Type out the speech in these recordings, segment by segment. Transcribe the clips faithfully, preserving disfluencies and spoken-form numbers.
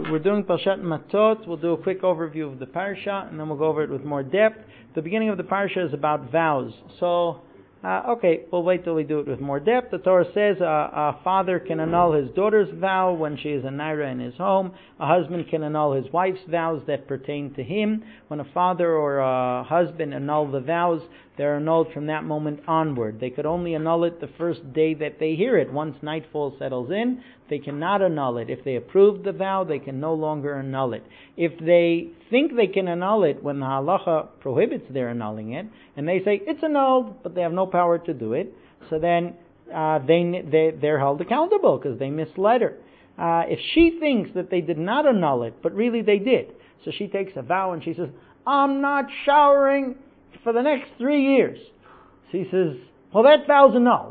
we're doing Parshat Matot. We'll do a quick overview of the parsha, and then we'll go over it with more depth. The beginning of the parsha is about vows. So, uh, okay, we'll wait till we do it with more depth. The Torah says uh, a father can annul his daughter's vow when she is a naira in his home. A husband can annul his wife's vows that pertain to him. When a father or a husband annul the vows, they're annulled from that moment onward. They could only annul it the first day that they hear it. Once nightfall settles in, they cannot annul it. If they approved the vow, they can no longer annul it. If they think they can annul it when the halacha prohibits their annulling it, and they say it's annulled, but they have no power to do it, so then uh, they, they, they're held accountable because they misled her. Uh, if she thinks that they did not annul it, but really they did, so she takes a vow and she says, I'm not showering for the next three years. She says, well, that vow's annulled.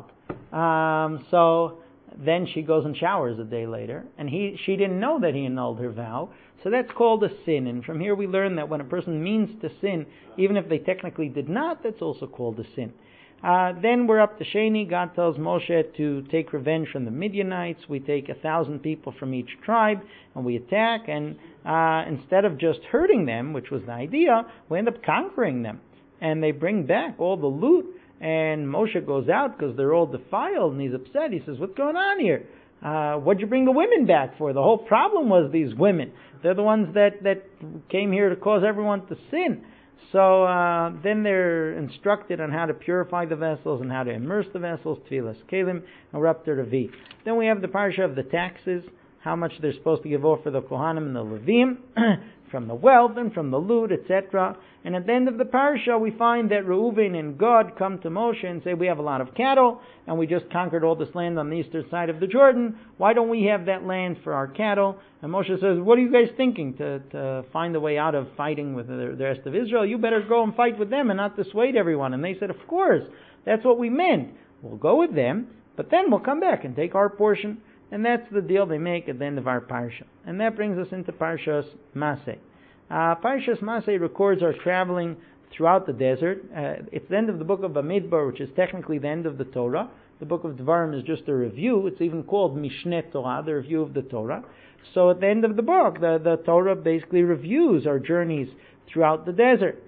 Um, so then she goes and showers a day later, and he she didn't know that he annulled her vow, so that's called a sin. And from here we learn that when a person means to sin, even if they technically did not, that's also called a sin. Uh, then we're up to Sheni. God tells Moshe to take revenge from the Midianites. We take a thousand people from each tribe, and we attack, and uh, instead of just hurting them, which was the idea, we end up conquering them. And they bring back all the loot, and Moshe goes out because they're all defiled, and he's upset. He says, what's going on here? Uh, what'd you bring the women back for? The whole problem was these women. They're the ones that, that came here to cause everyone to sin. So uh, then they're instructed on how to purify the vessels and how to immerse the vessels, Tfilas Kelim, and we're up to Revi. Then we have the parsha of the taxes, how much they're supposed to give off for the Kohanim and the Levim, from the wealth and from the loot, et cetera. And at the end of the parsha, we find that Reuven and Gad come to Moshe and say, we have a lot of cattle, and we just conquered all this land on the eastern side of the Jordan. Why don't we have that land for our cattle? And Moshe says, what are you guys thinking to, to find a way out of fighting with the, the rest of Israel? You better go and fight with them and not dissuade everyone. And they said, of course, that's what we meant. We'll go with them, but then we'll come back and take our portion. And that's the deal they make at the end of our parsha. And that brings us into Parshas Maseh. Uh, Parshas Maseh records our traveling throughout the desert. Uh, it's the end of the book of Bamidbar, which is technically the end of the Torah. The book of Devarim is just a review. It's even called Mishneh Torah, the review of the Torah. So at the end of the book, the, the Torah basically reviews our journeys throughout the desert.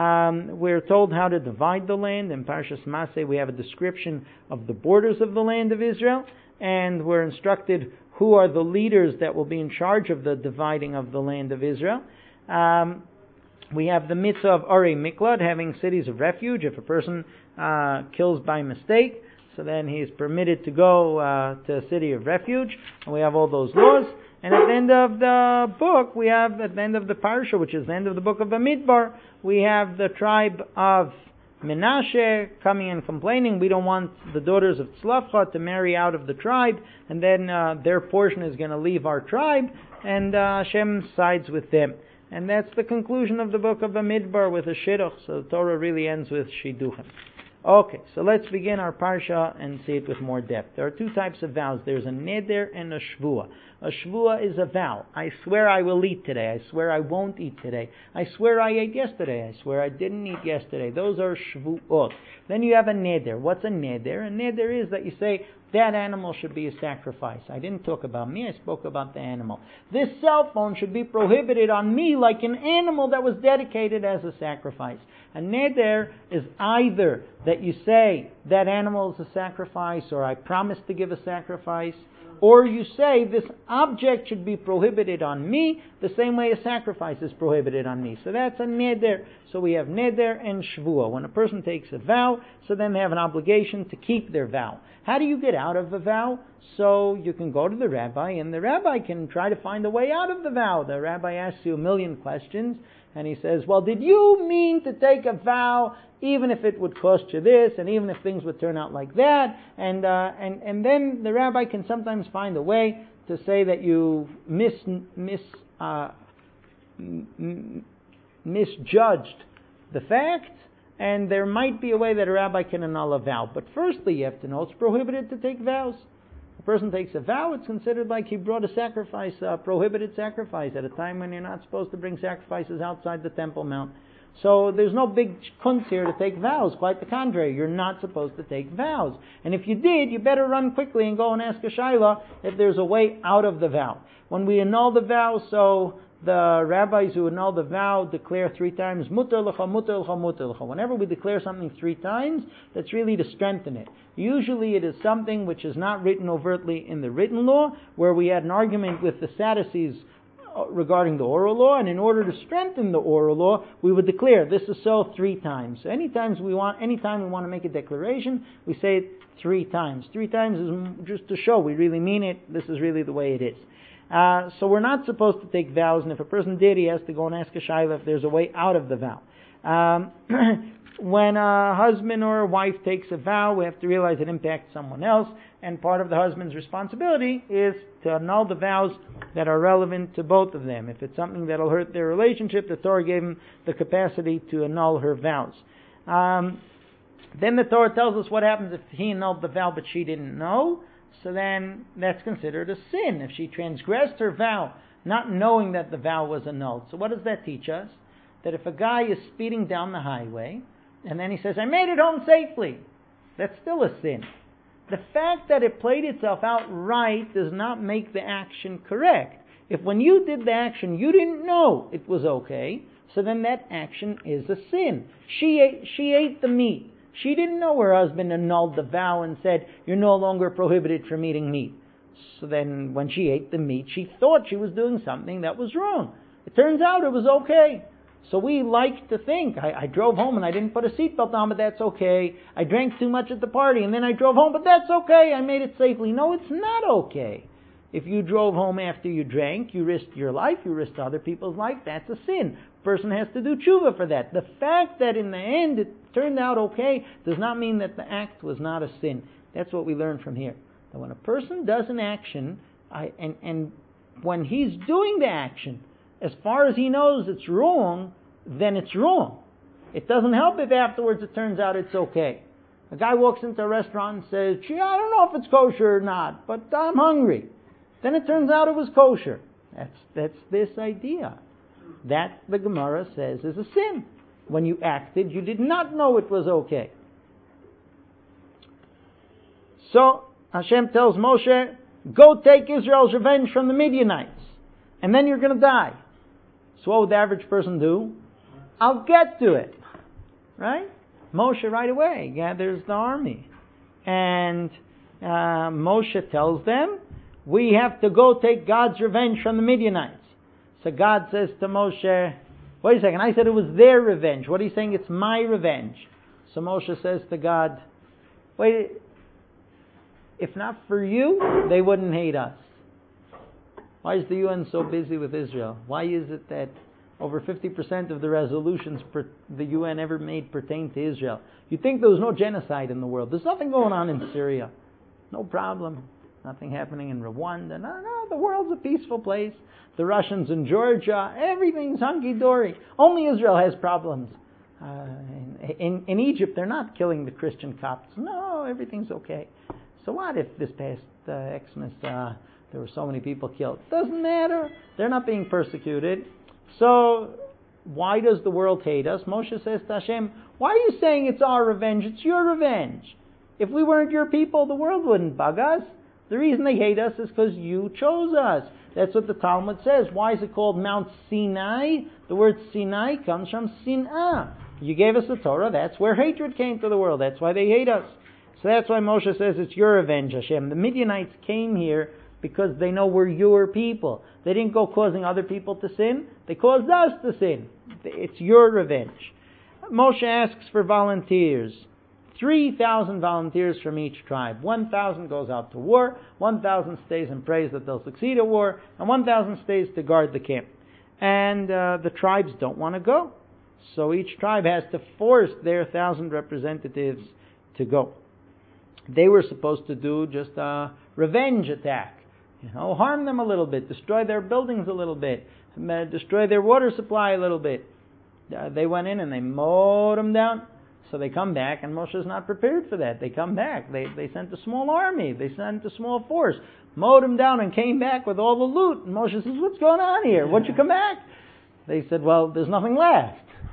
Um, we're told how to divide the land. In Parshas Maseh, we have a description of the borders of the land of Israel. And we're instructed who are the leaders that will be in charge of the dividing of the land of Israel. Um, we have the mitzvah of Arei Miklad, having cities of refuge. If a person uh, kills by mistake, so then he is permitted to go uh, to a city of refuge. And we have all those laws. And at the end of the book, we have, at the end of the parsha, which is the end of the book of Bamidbar, we have the tribe of Menashe coming and complaining, we don't want the daughters of Tzlafcha to marry out of the tribe, and then uh, their portion is going to leave our tribe, and uh, Hashem sides with them. And that's the conclusion of the book of Bamidbar with a shidduch, so the Torah really ends with shidduchim. Okay, so let's begin our parsha and see it with more depth. There are two types of vows. There's a neder and a shvua. A shvua is a vow. I swear I will eat today. I swear I won't eat today. I swear I ate yesterday. I swear I didn't eat yesterday. Those are shvuot. Then you have a neder. What's a neder? A neder is that you say, that animal should be a sacrifice. I didn't talk about me, I spoke about the animal. This cell phone should be prohibited on me like an animal that was dedicated as a sacrifice. A neder is either that you say that animal is a sacrifice, or I promise to give a sacrifice, or you say this object should be prohibited on me the same way a sacrifice is prohibited on me. So that's a neder. So we have neder and shvua. When a person takes a vow, so then they have an obligation to keep their vow. How do you get out of a vow? So you can go to the rabbi, and the rabbi can try to find a way out of the vow. The rabbi asks you a million questions, and he says, well, did you mean to take a vow even if it would cost you this, and even if things would turn out like that? And uh, and and then the rabbi can sometimes find a way to say that you mis, mis, uh, m- misjudged the facts, and there might be a way that a rabbi can annul a vow. But firstly, you have to know it's prohibited to take vows. A person takes a vow, it's considered like he brought a sacrifice, a prohibited sacrifice, at a time when you're not supposed to bring sacrifices outside the Temple Mount. So there's no big kunz here to take vows. Quite the contrary. You're not supposed to take vows. And if you did, you better run quickly and go and ask a shayla if there's a way out of the vow. When we annul the vow, so the rabbis who annul the vow declare three times, mutar l'cha, mutar l'cha, mutar l'cha. Whenever we declare something three times, that's really to strengthen it. Usually it is something which is not written overtly in the written law, where we had an argument with the Sadducees regarding the oral law, and in order to strengthen the oral law, we would declare this is so three times. So anytime we want, anytime we want to make a declaration, we say it three times. Three times is just to show we really mean it. This is really the way it is. Uh, so we're not supposed to take vows, and if a person did, he has to go and ask a shayla if there's a way out of the vow. Um, when a husband or a wife takes a vow, we have to realize it impacts someone else, and part of the husband's responsibility is to annul the vows that are relevant to both of them. If it's something that will hurt their relationship, the Torah gave him the capacity to annul her vows. Um, then the Torah tells us what happens if he annulled the vow but she didn't know. So then that's considered a sin if she transgressed her vow not knowing that the vow was annulled. So what does that teach us? That if a guy is speeding down the highway and then he says, I made it home safely, that's still a sin. The fact that it played itself out right does not make the action correct. If when you did the action you didn't know it was okay, so then that action is a sin. She ate, she ate the meat. She didn't know her husband annulled the vow and said, you're no longer prohibited from eating meat. So then when she ate the meat, she thought she was doing something that was wrong. It turns out it was okay. So we like to think, I, I drove home and I didn't put a seatbelt on, but that's okay. I drank too much at the party and then I drove home, but that's okay. I made it safely. No, it's not okay. If you drove home after you drank, you risked your life, you risked other people's life, that's a sin. A person has to do tshuva for that. The fact that in the end it turned out okay does not mean that the act was not a sin. That's what we learn from here. That when a person does an action, I, and, and when he's doing the action, as far as he knows it's wrong, then it's wrong. It doesn't help if afterwards it turns out it's okay. A guy walks into a restaurant and says, gee, I don't know if it's kosher or not, but I'm hungry. Then it turns out it was kosher. That's that's this idea. That, the Gemara says, is a sin. When you acted, you did not know it was okay. So Hashem tells Moshe, go take Israel's revenge from the Midianites, and then you're going to die. So what would the average person do? I'll get to it. Right? Moshe right away gathers the army. And uh, Moshe tells them, we have to go take God's revenge from the Midianites. So God says to Moshe, wait a second, I said it was their revenge. What are you saying? It's my revenge. So Moshe says to God, wait, if not for you, they wouldn't hate us. Why is the U N so busy with Israel? Why is it that over fifty percent of the resolutions per, the U N ever made pertain to Israel? You think there was no genocide in the world. There's nothing going on in Syria. No problem. Nothing happening in Rwanda. No, no, the world's a peaceful place. The Russians in Georgia, everything's hunky-dory. Only Israel has problems. Uh, in, in, in Egypt, they're not killing the Christian Copts. No, everything's okay. So what if this past uh, Xmas uh, there were so many people killed? Doesn't matter. They're not being persecuted. So why does the world hate us? Moshe says to Hashem, why are you saying it's our revenge? It's your revenge. If we weren't your people, the world wouldn't bug us. The reason they hate us is because you chose us. That's what the Talmud says. Why is it called Mount Sinai? The word Sinai comes from Sin'ah. You gave us the Torah, that's where hatred came to the world. That's why they hate us. So that's why Moshe says it's your revenge, Hashem. The Midianites came here because they know we're your people. They didn't go causing other people to sin. They caused us to sin. It's your revenge. Moshe asks for volunteers. three thousand volunteers from each tribe. one thousand goes out to war, one thousand stays and prays that they'll succeed at war, and one thousand stays to guard the camp. And uh, the tribes don't want to go. So each tribe has to force their one thousand representatives to go. They were supposed to do just a revenge attack. You know, harm them a little bit, destroy their buildings a little bit, destroy their water supply a little bit. Uh, they went in and they mowed them down. So they come back, and Moshe's not prepared for that. They come back. They they sent a small army. They sent a small force, mowed them down, and came back with all the loot. And Moshe says, what's going on here? What'd you come back? They said, well, there's nothing left.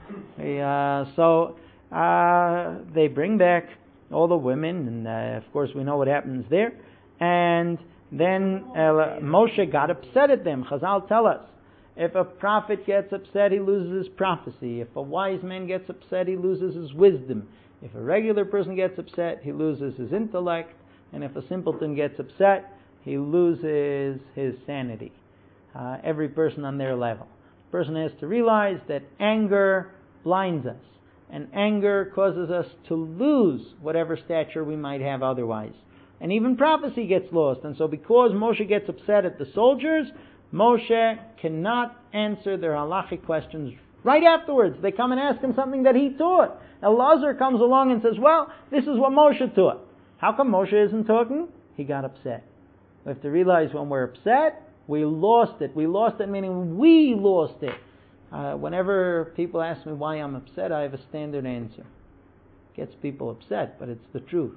Uh, so uh, they bring back all the women, and uh, of course we know what happens there. And then uh, Moshe got upset at them. Chazal tell us, if a prophet gets upset, he loses his prophecy. If a wise man gets upset, he loses his wisdom. If a regular person gets upset, he loses his intellect. And if a simpleton gets upset, he loses his sanity. Uh, every person on their level. A person has to realize that anger blinds us. And anger causes us to lose whatever stature we might have otherwise. And even prophecy gets lost. And so because Moshe gets upset at the soldiers, Moshe cannot answer their halachic questions right afterwards. They come and ask him something that he taught. Elazar comes along and says, well, this is what Moshe taught. How come Moshe isn't talking? He got upset. We have to realize when we're upset, we lost it. We lost it meaning we lost it. Uh, whenever people ask me why I'm upset, I have a standard answer. It gets people upset, but it's the truth.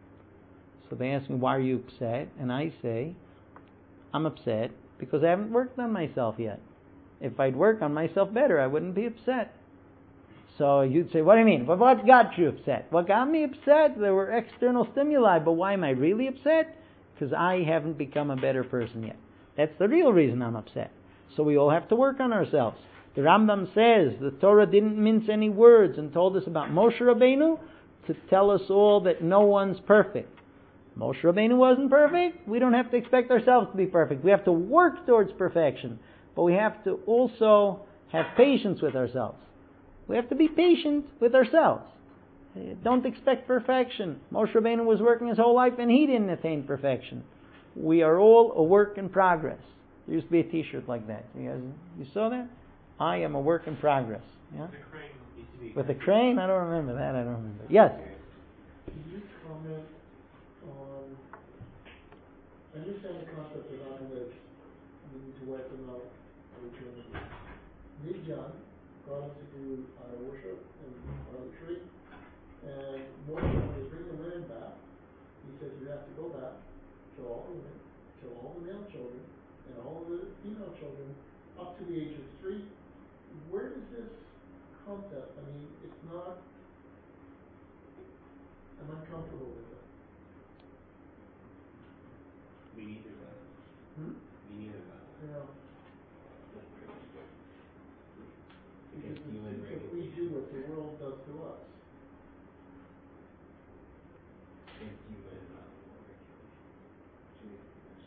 So they ask me, why are you upset? And I say, I'm upset because I haven't worked on myself yet. If I'd work on myself better, I wouldn't be upset. So you'd say, what do you mean? Well, what got you upset? What got me upset? There were external stimuli, but why am I really upset? Because I haven't become a better person yet. That's the real reason I'm upset. So we all have to work on ourselves. The Rambam says the Torah didn't mince any words and told us about Moshe Rabbeinu to tell us all that no one's perfect. Moshe Rabbeinu wasn't perfect. We don't have to expect ourselves to be perfect. We have to work towards perfection. But we have to also have patience with ourselves. We have to be patient with ourselves. Don't expect perfection. Moshe Rabbeinu was working his whole life and he didn't attain perfection. We are all a work in progress. There used to be a t-shirt like that. You guys, you saw that? I am a work in progress. Yeah? With a crane. With a crane? I don't remember that. I don't remember. Yes? Can you comment on, I understand the concept of non-lives, meaning to wipe them out of eternity. Midjan got us to do our worship and harlotry, and Moshe, when they bring the women back, he says you have to go back, kill all the women, kill all the male children, and all the female children up to the age of three. Where does this concept, I mean, it's not, I'm uncomfortable with it. We need to run. Hmm? We need to run. You know, because Against human if regulation. we do what the world does to us, Against human uh, regulation.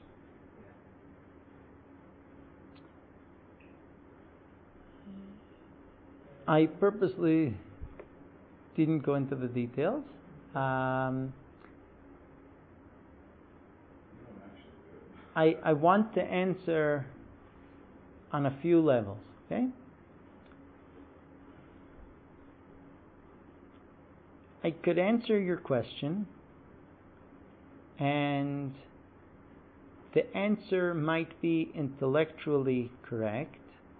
Yeah. I purposely didn't go into the details. Um, I, I want to answer on a few levels, okay? I could answer your question, and the answer might be intellectually correct,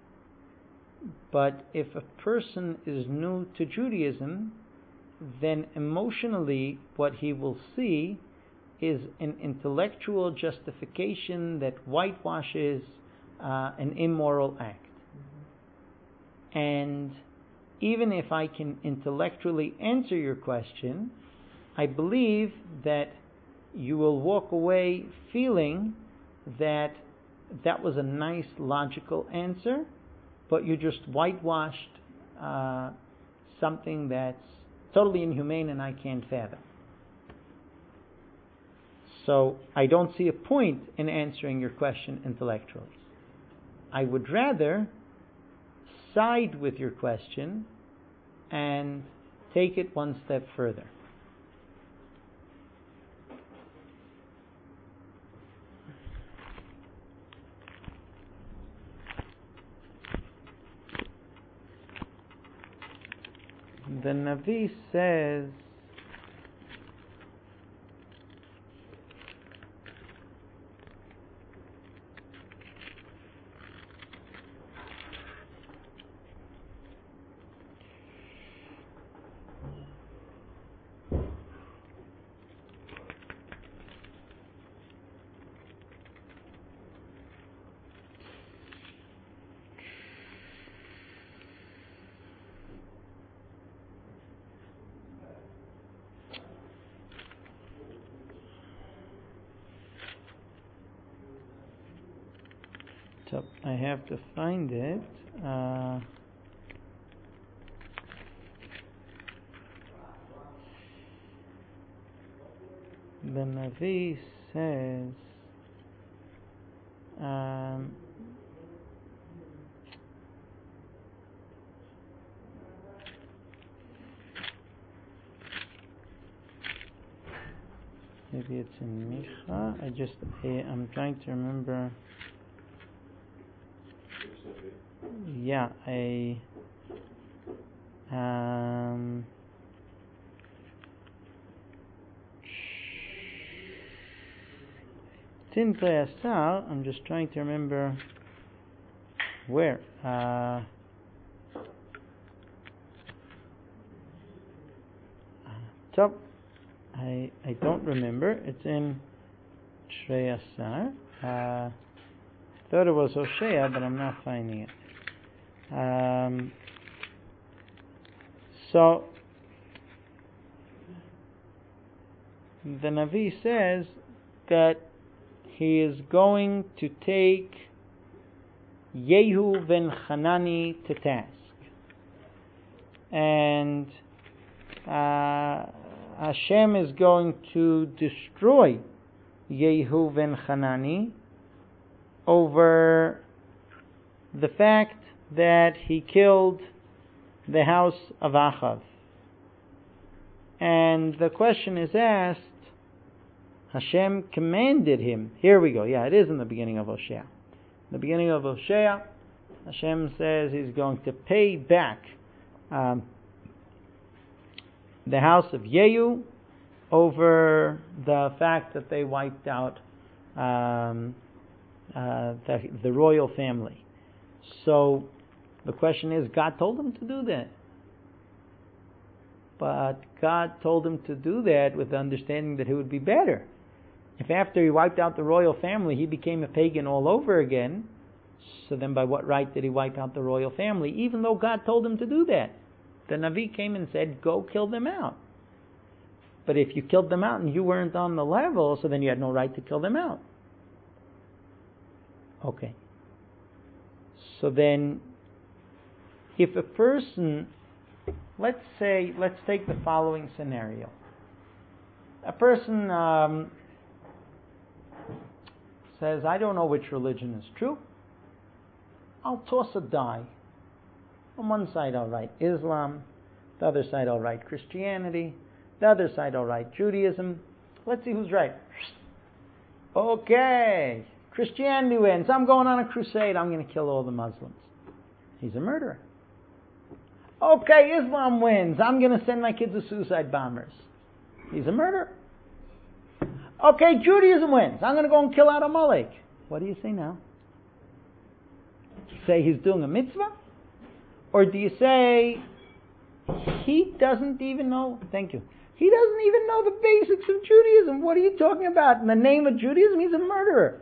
but if a person is new to Judaism, then emotionally what he will see is an intellectual justification that whitewashes uh, an immoral act. Mm-hmm. And even if I can intellectually answer your question, I believe that you will walk away feeling that that was a nice logical answer, but you just whitewashed uh, something that's totally inhumane and I can't fathom. So I don't see a point in answering your question intellectually. I would rather side with your question and take it one step further. The Navi says, So I have to find it. Uh, the Navi says, um, maybe it's in Micha. I just, I, I'm trying to remember. Yeah, I. Um, it's in Asar. I'm just trying to remember where. Uh, top. I I don't remember. It's in Shrei Asar. Uh, thought it was Hosea, but I'm not finding it. Um, so the Navi says that he is going to take Yehu ben Hanani to task, and uh, Hashem is going to destroy Yehu ben Hanani over the fact that he killed the house of Achav. And the question is asked, Hashem commanded him. Here we go. Yeah, it is in the beginning of Hosea. In the beginning of Hosea, Hashem says he's going to pay back um, the house of Yehu over the fact that they wiped out um, uh, the, the royal family. So the question is, God told him to do that. But God told him to do that with the understanding that it would be better if after he wiped out the royal family, he became a pagan all over again. So then by what right did he wipe out the royal family, even though God told him to do that? The Navi came and said, go kill them out. But if you killed them out and you weren't on the level, so then you had no right to kill them out. Okay. So then, if a person, let's say, let's take the following scenario. A person um, says, I don't know which religion is true. I'll toss a die. On one side I'll write Islam, the other side I'll write Christianity, the other side I'll write Judaism. Let's see who's right. Okay, Christianity wins. I'm going on a crusade. I'm going to kill all the Muslims. He's a murderer. Okay, Islam wins. I'm going to send my kids as suicide bombers. He's a murderer. Okay, Judaism wins. I'm going to go and kill out Amalek. What do you say now? Do you say he's doing a mitzvah? Or do you say he doesn't even know? Thank you. He doesn't even know the basics of Judaism. What are you talking about? In the name of Judaism, he's a murderer.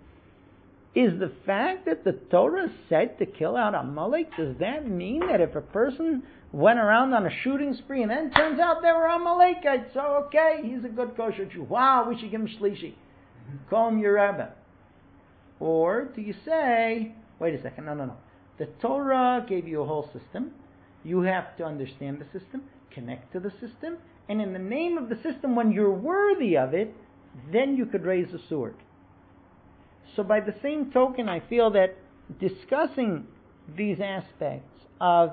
Is the fact that the Torah said to kill out Amalek, does that mean that if a person went around on a shooting spree and then turns out they were Amalekites, so okay, he's a good kosher Jew. Wow, we should give him shlishi. Call him your Rebbe. Or do you say, wait a second, no, no, no. The Torah gave you a whole system. You have to understand the system, connect to the system, and in the name of the system, when you're worthy of it, then you could raise a sword. So by the same token, I feel that discussing these aspects of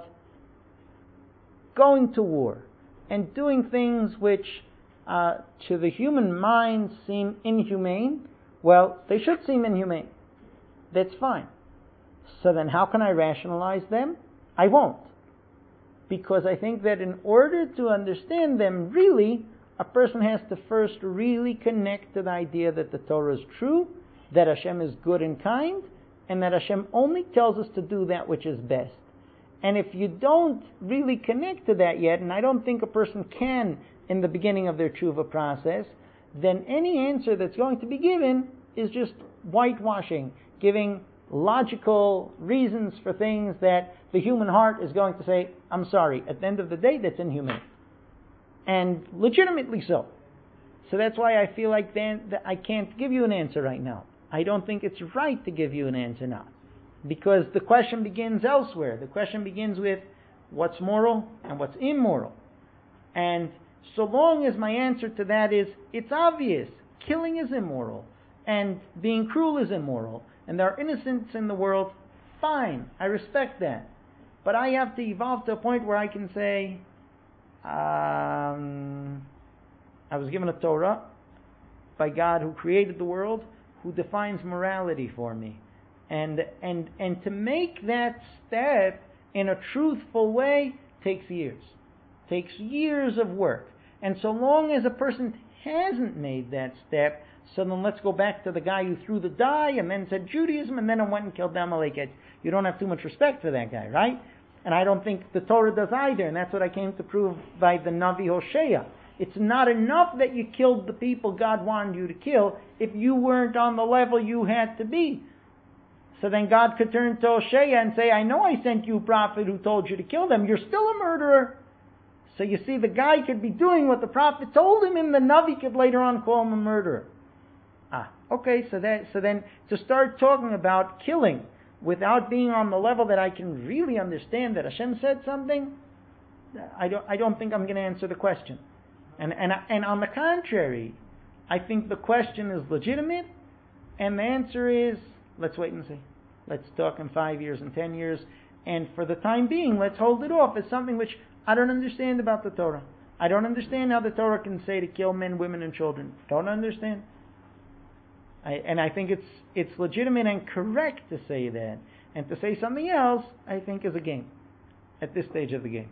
going to war and doing things which uh, to the human mind seem inhumane, well, they should seem inhumane. That's fine. So then how can I rationalize them? I won't. Because I think that in order to understand them really, a person has to first really connect to the idea that the Torah is true, that Hashem is good and kind, and that Hashem only tells us to do that which is best. And if you don't really connect to that yet, and I don't think a person can in the beginning of their tshuva process, then any answer that's going to be given is just whitewashing, giving logical reasons for things that the human heart is going to say, I'm sorry, at the end of the day, that's inhumane. And legitimately so. So that's why I feel like then that I can't give you an answer right now. I don't think it's right to give you an answer now. because the question begins elsewhere. The question begins with what's moral and what's immoral. And so long as my answer to that is, it's obvious, killing is immoral, and being cruel is immoral, and there are innocents in the world, fine, I respect that. But I have to evolve to a point where I can say, um, I was given a Torah by God who created the world, who defines morality for me. And and and to make that step in a truthful way takes years. Takes years of work. And so long as a person hasn't made that step, so then let's go back to the guy who threw the die and then said Judaism and then went and killed Amalek. You don't have too much respect for that guy, right? And I don't think the Torah does either, and that's what I came to prove by the Navi Hosea. It's not enough that you killed the people God wanted you to kill if you weren't on the level you had to be. So then God could turn to Hosea and say, I know I sent you a prophet who told you to kill them. You're still a murderer. So you see, the guy could be doing what the prophet told him, and the Navi could later on call him a murderer. Ah, okay, so that so then to start talking about killing without being on the level that I can really understand that Hashem said something, I don't I don't think I'm going to answer the question. And and and on the contrary, I think the question is legitimate, and the answer is, let's wait and see. Let's talk in five years and ten years, and for the time being, let's hold it off as something which I don't understand about the Torah. I don't understand how the Torah can say to kill men, women, and children. Don't understand. I, and I think it's it's legitimate and correct to say that. And to say something else, I think, is a game at this stage of the game.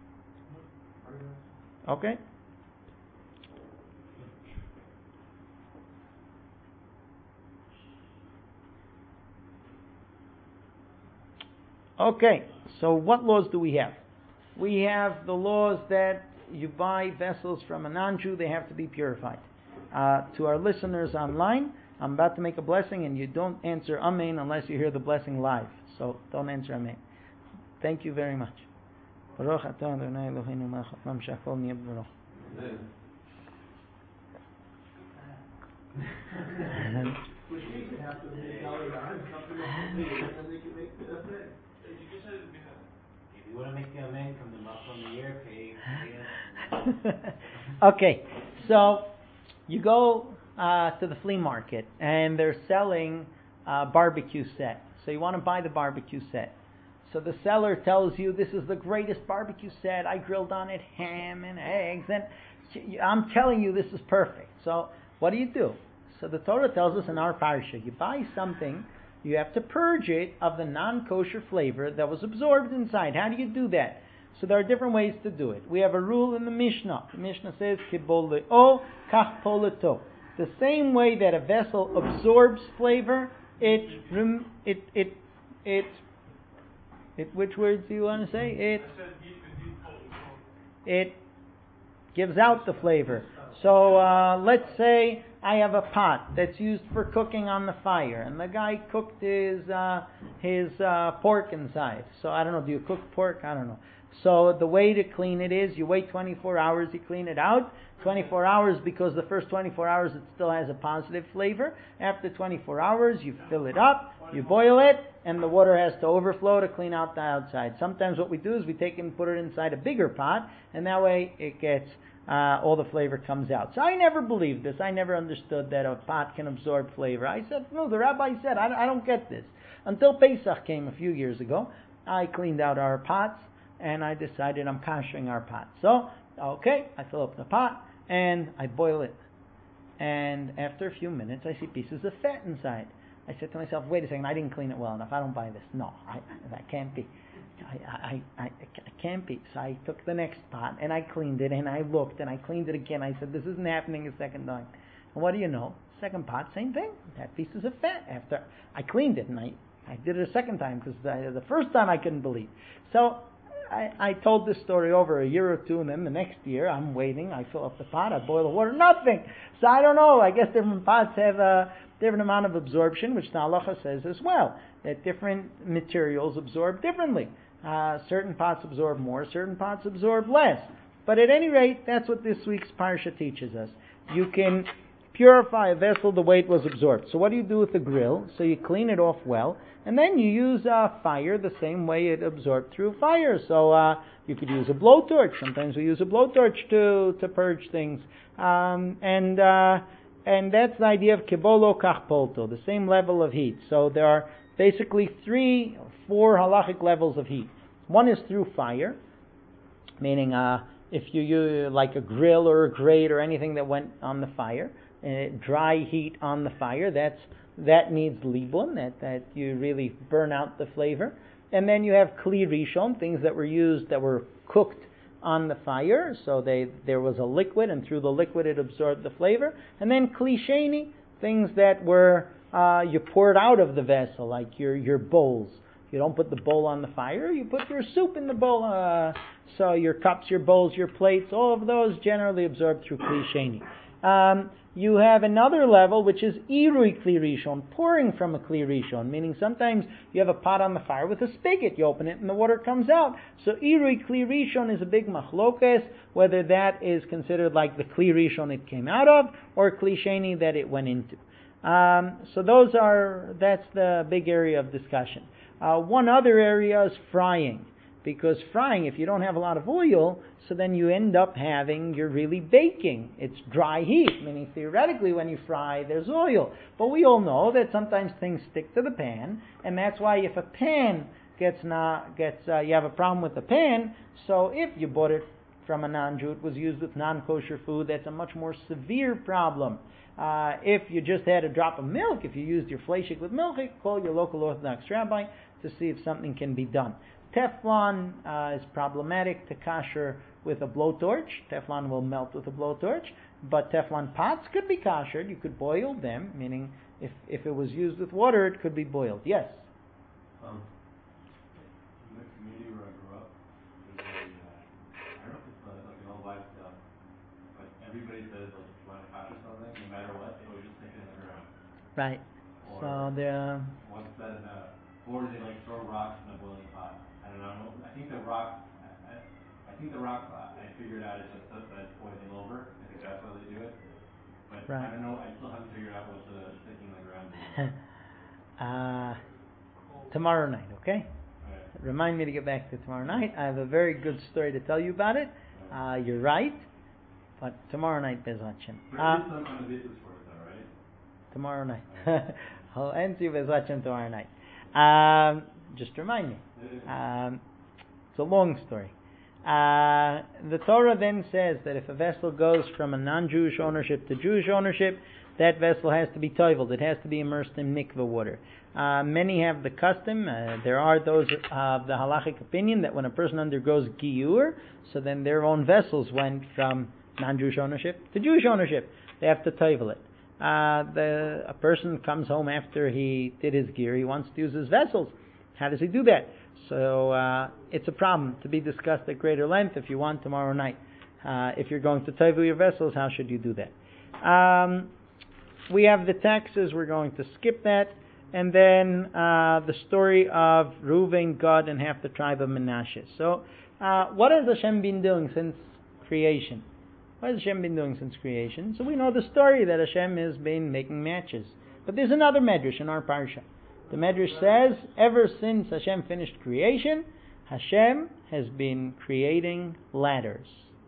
Okay? Okay, so what laws do we have? We have the laws that you buy vessels from a non-Jew, they have to be purified. Uh, to our listeners online, I'm about to make a blessing, and you don't answer Amen unless you hear the blessing live. So don't answer Amen. Thank you very much. Baruch atah Adonai Eloheinu melech haolam shehakol niyeh b'dvaro. Which means you have to make all your eyes come to the and then they can make the Amen. If you want to make the Amen, come to Malcolm the year, pay. Okay, so you go uh, to the flea market and they're selling a barbecue set. So you want to buy the barbecue set. So the seller tells you, this is the greatest barbecue set. I grilled on it ham and eggs, and I'm telling you this is perfect. So what do you do? So the Torah tells us in our parsha, you buy something, you have to purge it of the non-kosher flavor that was absorbed inside. How do you do that? So there are different ways to do it. We have a rule in the Mishnah. The Mishnah says, Kibol le'o, kach poleto. The same way that a vessel absorbs flavor, it, it, it, it, it, which words do you want to say? It, it gives out the flavor. So uh, let's say I have a pot that's used for cooking on the fire, and the guy cooked his uh, his uh, pork inside. So I don't know, do you cook pork? I don't know. So the way to clean it is you wait twenty-four hours, you clean it out. twenty-four hours, because the first twenty-four hours it still has a positive flavor. After twenty-four hours, you fill it up, you boil it, and the water has to overflow to clean out the outside. Sometimes what we do is we take it and put it inside a bigger pot, and that way it gets uh, all the flavor comes out. So I never believed this. I never understood that a pot can absorb flavor. I said, no, the rabbi said, I, I don't get this. Until Pesach came a few years ago, I cleaned out our pots, and I decided I'm kashering our pot. So, okay, I fill up the pot, and I boil it. And after a few minutes, I see pieces of fat inside. I said to myself, wait a second, I didn't clean it well enough. I don't buy this. No, I, that can't be. I, I, I, it can't be. So I took the next pot, and I cleaned it, and I looked, and I cleaned it again. I said, this isn't happening a second time. And what do you know? Second pot, same thing. Had pieces of fat. After I cleaned it, and I, I did it a second time, because the, the first time I couldn't believe. So I, I told this story over a year or two, and then the next year, I'm waiting. I fill up the pot, I boil the water, nothing. So I don't know. I guess different pots have a different amount of absorption, which the halacha says as well, that different materials absorb differently. Uh, certain pots absorb more, certain pots absorb less. But at any rate, that's what this week's parsha teaches us. You can purify a vessel the way it was absorbed. So what do you do with the grill? So you clean it off well, and then you use uh, fire the same way it absorbed through fire. So uh, you could use a blowtorch. Sometimes we use a blowtorch to to purge things, um, and uh, and that's the idea of kibolo kach polto, the same level of heat. So there are basically three, four halachic levels of heat. One is through fire, meaning uh, if you use like a grill or a grate or anything that went on the fire, uh, dry heat on the fire, that's that needs libun, that, that you really burn out the flavor. And then you have kli rishon, things that were used, that were cooked on the fire, so they there was a liquid, and through the liquid it absorbed the flavor. And then kli sheni, things that were uh, you poured out of the vessel, like your your bowls. You don't put the bowl on the fire, you put your soup in the bowl. Uh, so your cups, your bowls, your plates, all of those generally absorbed through kli sheni. Um, you have another level, which is irui kli rishon, pouring from a kli rishon, meaning sometimes you have a pot on the fire with a spigot, you open it and the water comes out. So irui kli rishon is a big machlokes, whether that is considered like the kli rishon it came out of, or kli sheni that it went into. Um, so those are, that's the big area of discussion. Uh, one other area is frying. Because frying, if you don't have a lot of oil, so then you end up having, you're really baking. It's dry heat, meaning theoretically when you fry, there's oil. But we all know that sometimes things stick to the pan, and that's why if a pan gets not, gets, uh, you have a problem with the pan, so if you bought it from a non-Jew, it was used with non-kosher food, that's a much more severe problem. Uh, if you just had a drop of milk, if you used your fleshik with milk, call your local Orthodox rabbi to see if something can be done. Teflon uh, is problematic to kasher with a blowtorch. Teflon will melt with a blowtorch, but Teflon pots could be kashered. You could boil them, meaning if, if it was used with water, it could be boiled. Yes? Um, in the community where I grew up, there's a, uh, I don't know if it's uh, like an old wives' tale, but everybody says, like, if you want to kasher something, no matter what, they would just stick it in the ground. Right. Or so the one said, uh, or they like throw rocks in a boiling pot. I don't know. I think the rock, I, I think the rock I figured out is just that it's boiling over. I think that's why they do it. But right. I don't know. I still haven't figured out what the sticking in the ground is. uh, tomorrow night, okay? Right. Remind me to get back to tomorrow night. I have a very good story to tell you about it. Uh, you're right, but tomorrow night, Bez Hashem. Uh, on the basis for it, though, right? Tomorrow night. I'll answer you Bez Hashem tomorrow night. Um, just remind me. Um, it's a long story. Uh, the Torah then says that if a vessel goes from a non-Jewish ownership to Jewish ownership, that vessel has to be toiveled. It has to be immersed in mikveh water. Uh, many have the custom, uh, there are those of the halachic opinion that when a person undergoes giyur, so then their own vessels went from non-Jewish ownership to Jewish ownership. They have to toivel it. Uh, the, a person comes home after he did his gear, he wants to use his vessels. How does he do that? So uh, it's a problem to be discussed at greater length if you want tomorrow night. Uh, if you're going to toivel your vessels, how should you do that? Um, we have the taxes, we're going to skip that. And then uh, the story of Reuven, Gad, and half the tribe of Menashe. So uh, what has Hashem been doing since creation? What has Hashem been doing since creation? So we know the story that Hashem has been making matches. But there's another medrash in our parsha. The medrash says, ever since Hashem finished creation, Hashem has been creating ladders,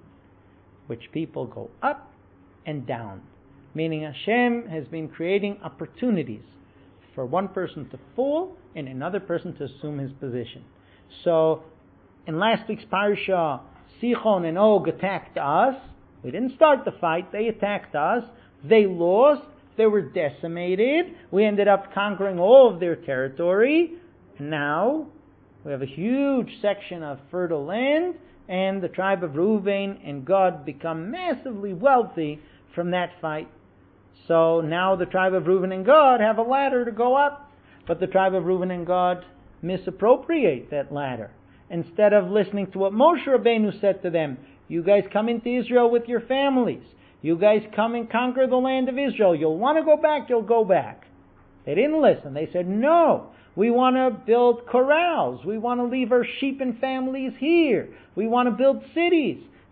which people go up and down. Meaning Hashem has been creating opportunities for one person to fall and another person to assume his position. So, in last week's parsha, Sichon and Og attacked us. We didn't start the fight, they attacked us. They lost. They were decimated. We ended up conquering all of their territory. And now we have a huge section of fertile land, and the tribe of Reuven and Gad become massively wealthy from that fight. So now the tribe of Reuven and Gad have a ladder to go up, but the tribe of Reuven and Gad misappropriate that ladder. Instead of listening to what Moshe Rabbeinu said to them, you guys come into Israel with your families. You guys come and conquer the land of Israel. You'll want to go back, you'll go back. They didn't listen. They said, no, we want to build corrals. We want to leave our sheep and families here. We want to build cities.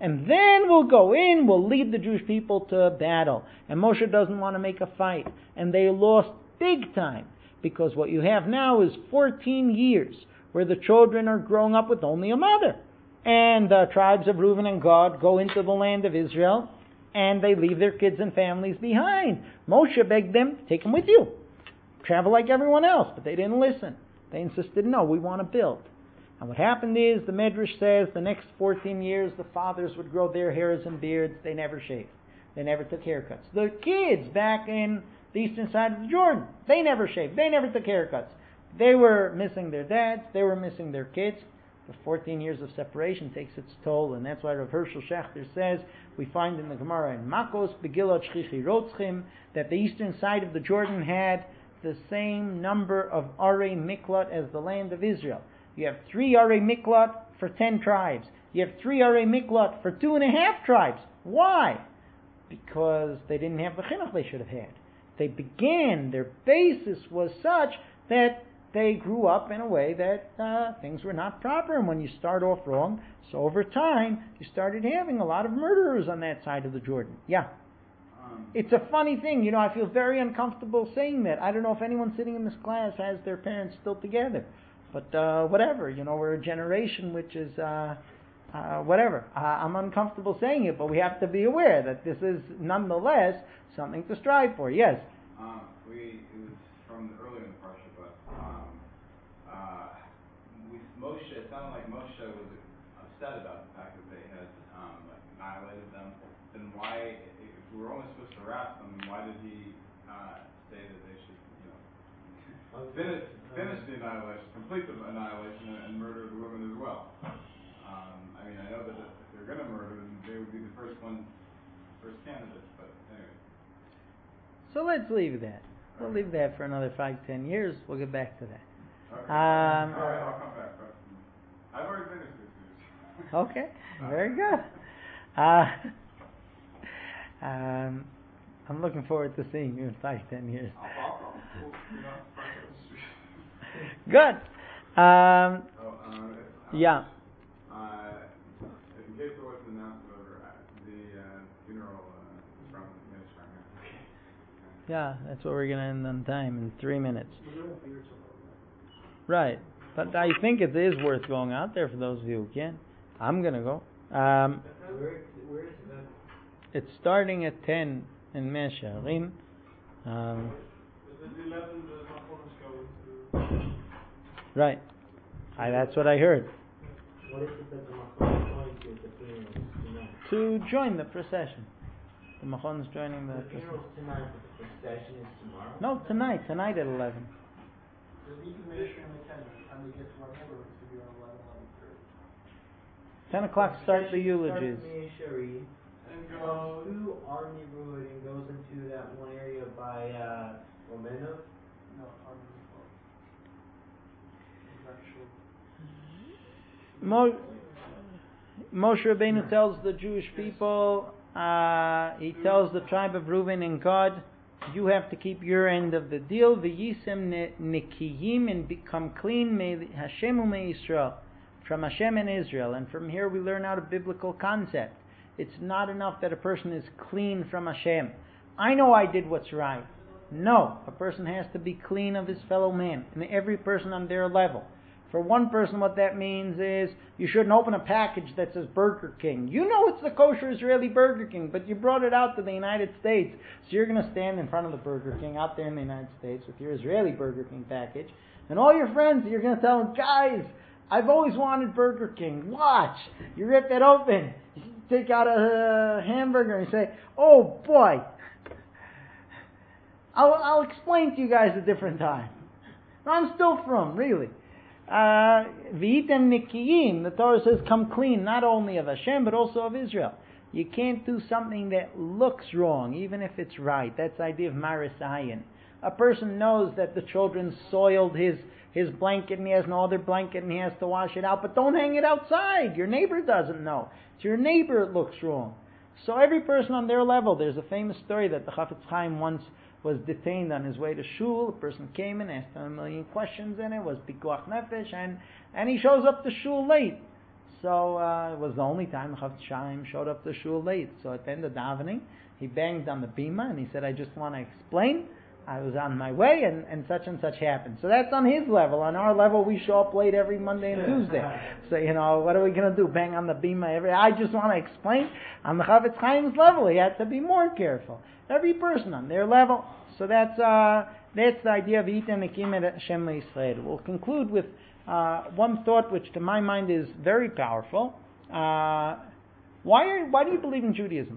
and then we'll go in, we'll lead the Jewish people to battle. And Moshe doesn't want to make a fight. And they lost big time, because what you have now is fourteen years where the children are growing up with only a mother. And the tribes of Reuben and Gad go into the land of Israel, and they leave their kids and families behind. Moshe begged them, take them with you. Travel like everyone else, but they didn't listen. They insisted, no, we want to build. And what happened is, the Medrash says, the next fourteen years, the fathers would grow their hairs and beards. They never shaved. They never took haircuts. The kids back in the eastern side of the Jordan, they never shaved. They never took haircuts. They were missing their dads. They were missing their kids. The fourteen years of separation takes its toll, and that's why Rav Hershel Schachter says, we find in the Gemara in Makos, Begilot Shchichi Rotzchim, that the eastern side of the Jordan had the same number of Arei Miklat as the land of Israel. You have three Arei Miklat for ten tribes. You have three Arei Miklat for two and a half tribes. Why? Because they didn't have the chinuch they should have had. They began, their basis was such that they grew up in a way that uh, things were not proper. And when you start off wrong, so over time, you started having a lot of murderers on that side of the Jordan. Yeah. Um, it's a funny thing. You know, I feel very uncomfortable saying that. I don't know if anyone sitting in this class has their parents still together. But uh, whatever, you know, we're a generation which is, uh, uh, whatever. Uh, I'm uncomfortable saying it, but we have to be aware that this is nonetheless something to strive for. Yes? Um, we, it was from the, earlier in the parsha, but um, uh, with Moshe, it sounded like Moshe was upset about the fact that they had um, like annihilated them. Then why, if we were only supposed to wrap them, why did he uh, say that they should, you know, finish, finish the annihilation, complete the annihilation, and, and murder the women as well? Um, I mean, I know that if they're going to murder them, they would be the first ones, first candidates, but anyway. So let's leave that. We'll okay. leave that for another five, ten years. We'll get back to that. Okay. Um, All right, I'll come back. I've already finished this. Okay, very good. Uh, um, I'm looking forward to seeing you in five, ten years. Good. Um, oh, um, yeah. Uh, in case there wasn't an announcement over the uh, funeral uh, from the minister. Yeah, that's what we're going to end on time, in three minutes. Right. But I think it is worth going out there for those of you who can. I'm going to go. Um, where, where is that? It's starting at ten in Mea Shearim. Um, right. I, that's what I heard. What is it that the Machon is going to at the funeral tonight? To join the procession. The Machon is joining the, the funeral tonight, but the procession is tomorrow? No, tonight. Tonight at eleven. The decommission and the ten, and we get to our neighborhoods to be on eleven, eleven thirty. Ten o'clock start the eulogies. And goes to our neighborhood and goes into that one area by uh, Omena? No, our Mo- Moshe Rabbeinu tells the Jewish people, uh, he tells the tribe of Reuben and Gad, you have to keep your end of the deal. V'yisem nekiyim, and become clean. Me Hashem u'me Yisrael, from Hashem and Israel. And from here we learn out a biblical concept. It's not enough that a person is clean from Hashem. I know I did what's right. No, a person has to be clean of his fellow man, and every person on their level. For one person, what that means is you shouldn't open a package that says Burger King. You know it's the kosher Israeli Burger King, but you brought it out to the United States. So you're going to stand in front of the Burger King out there in the United States with your Israeli Burger King package. And all your friends, you're going to tell them, guys, I've always wanted Burger King. Watch. You rip it open. You take out a hamburger and say, oh boy. I'll, I'll explain to you guys a different time. I'm still from, really. V'item nikiyim, the Torah says, come clean, not only of Hashem, but also of Israel. You can't do something that looks wrong, even if it's right. That's the idea of maris ayin. A person knows that the children soiled his, his blanket and he has no other blanket and he has to wash it out, but don't hang it outside. Your neighbor doesn't know. To your neighbor it looks wrong. So every person on their level, there's a famous story that the Chafetz Chaim once was detained on his way to shul. A person came and asked him a million questions, and it was pikuach nefesh, and, and he shows up to shul late. So uh, it was the only time Chafetz Chaim showed up to shul late. So at the end of davening, he banged on the bima and he said, I just want to explain. I was on my way and, and such and such happened. So that's on his level. On our level, we show up late every Monday and Tuesday. So, you know, what are we going to do? Bang on the bima every... I just want to explain. On the Chafetz Chaim's level, he had to be more careful. Every person on their level. So that's uh, that's the idea of Yitem Ekim et Hashem Yisrael. We'll conclude with uh, one thought which to my mind is very powerful. Uh, why are, why do you believe in Judaism?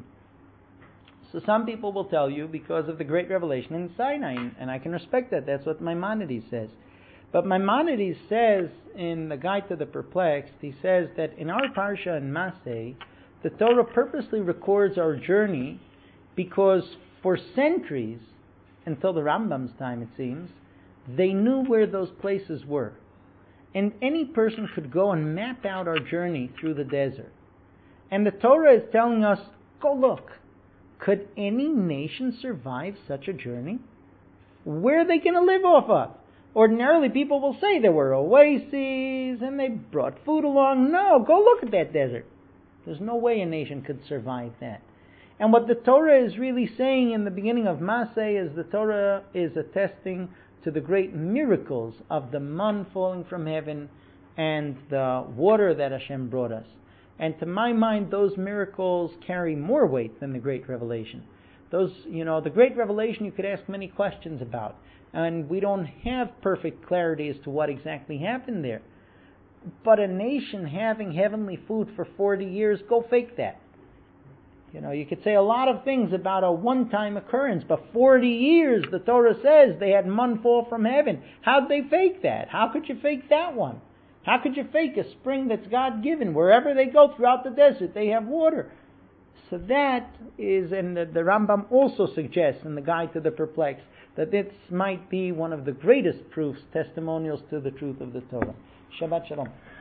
So some people will tell you because of the great revelation in Sinai, and I can respect that. That's what Maimonides says. But Maimonides says in the Guide to the Perplexed, he says that in our parsha in Maseh, the Torah purposely records our journey because for centuries, until the Rambam's time it seems, they knew where those places were. And any person could go and map out our journey through the desert. And the Torah is telling us, go look. Could any nation survive such a journey? Where are they going to live off of? Ordinarily, people will say there were oases and they brought food along. No, go look at that desert. There's no way a nation could survive that. And what the Torah is really saying in the beginning of Maseh is the Torah is attesting to the great miracles of the man falling from heaven and the water that Hashem brought us. And to my mind, those miracles carry more weight than the Great Revelation. Those, you know, the Great Revelation you could ask many questions about, and we don't have perfect clarity as to what exactly happened there. But a nation having heavenly food for forty years, go fake that. You know, you could say a lot of things about a one-time occurrence, but forty years, the Torah says, they had man fall from heaven. How'd they fake that? How could you fake that one? How could you fake a spring that's God-given? Wherever they go throughout the desert, they have water. So that is, and the, the Rambam also suggests in the Guide to the Perplexed, that this might be one of the greatest proofs, testimonials to the truth of the Torah. Shabbat Shalom.